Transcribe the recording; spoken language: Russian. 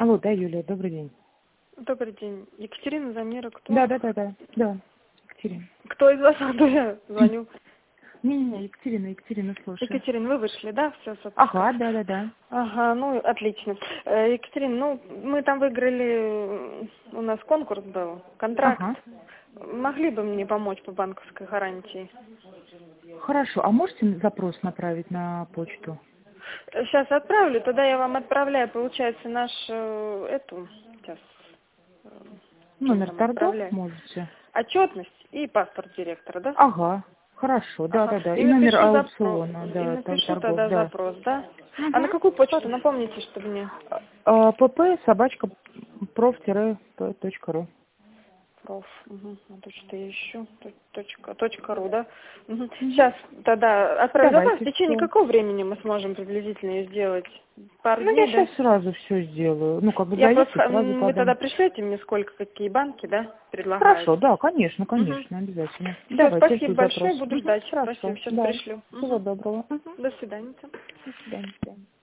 Алло, да, Юлия, добрый день. Добрый день. Екатерина Замира, кто? Да, Екатерина. Кто из вас? А то я звоню. Не, Екатерина, слушай. Екатерина, вы вышли, да? Все, Ага, да. Ага, ну, отлично. Екатерина, ну, мы там выиграли, у нас конкурс был, контракт. Ага. Могли бы мне помочь по банковской гарантии? Хорошо, а можете запрос направить на почту? Сейчас отправлю, тогда я вам отправляю, получается, сейчас, чем Номер там торгов отправляю? можете? Отчетность и паспорт директора, да? Ага, хорошо, да. Ага. И номер аукциона, И да, напишу торгов, тогда да. запрос, да? А на Угу. какую почту? Напомните, чтобы мне. pp prof-p.ru. Проф. Угу. Вот тут что я ищу. Точка ру, да? Угу. Угу. Сейчас тогда отправлю запрос. В Давайте течение все. какого времени мы сможем приблизительно ее сделать? Пару Ну, я дней, да? сейчас сразу все сделаю. Ну, как бы Я зовите, просто, сразу вы тогда подам. пришлете мне сколько, какие банки, да, Хорошо, предлагаете? да, конечно, Угу. обязательно. Все, Давайте, спасибо жду запрос. большое, буду ждать. Хорошо, Спасибо, сейчас да. пришлю. Всего Угу. доброго. До свидания. До свидания.